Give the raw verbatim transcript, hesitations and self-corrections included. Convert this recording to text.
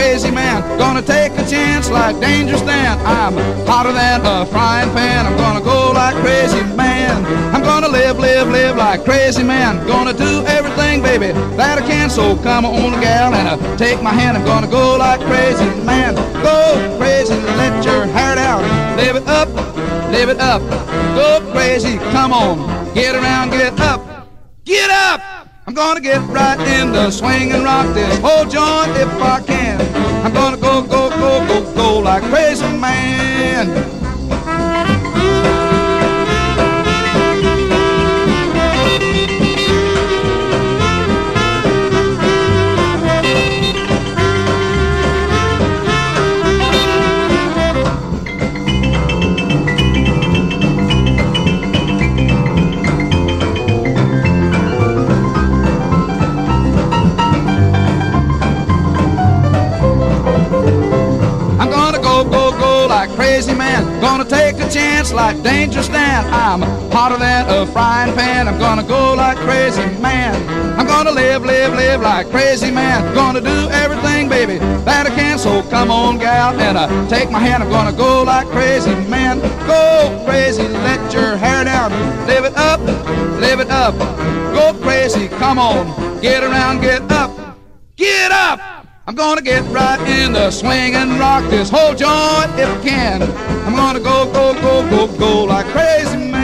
crazy man. Gonna take a chance like Danger Stan. I'm hotter than a frying pan. I'm gonna go like crazy man. I'm gonna live, live, live like crazy man. Gonna do everything, baby, that I can. So come on, gal, and uh, take my hand. I'm gonna go like crazy man. Go crazy, let your hair down. Live it up, live it up. Go crazy, come on. Get around, get up, get up. I'm gonna get right in the swing and rock this whole joint if I can. I'm gonna go, go, go, go, go like crazy man. Crazy man, gonna take a chance like Danger Stan. I'm hotter than a frying pan. I'm gonna go like crazy man. I'm gonna live, live, live like crazy man. Gonna do everything, baby, that I can. So come on, gal, and uh, take my hand. I'm gonna go like crazy man. Go crazy, let your hair down. Live it up, live it up. Go crazy, come on. Get around, get up, get up. I'm gonna get right in the swing and rock this whole joint if I can. I'm gonna go, go, go, go, go like crazy man.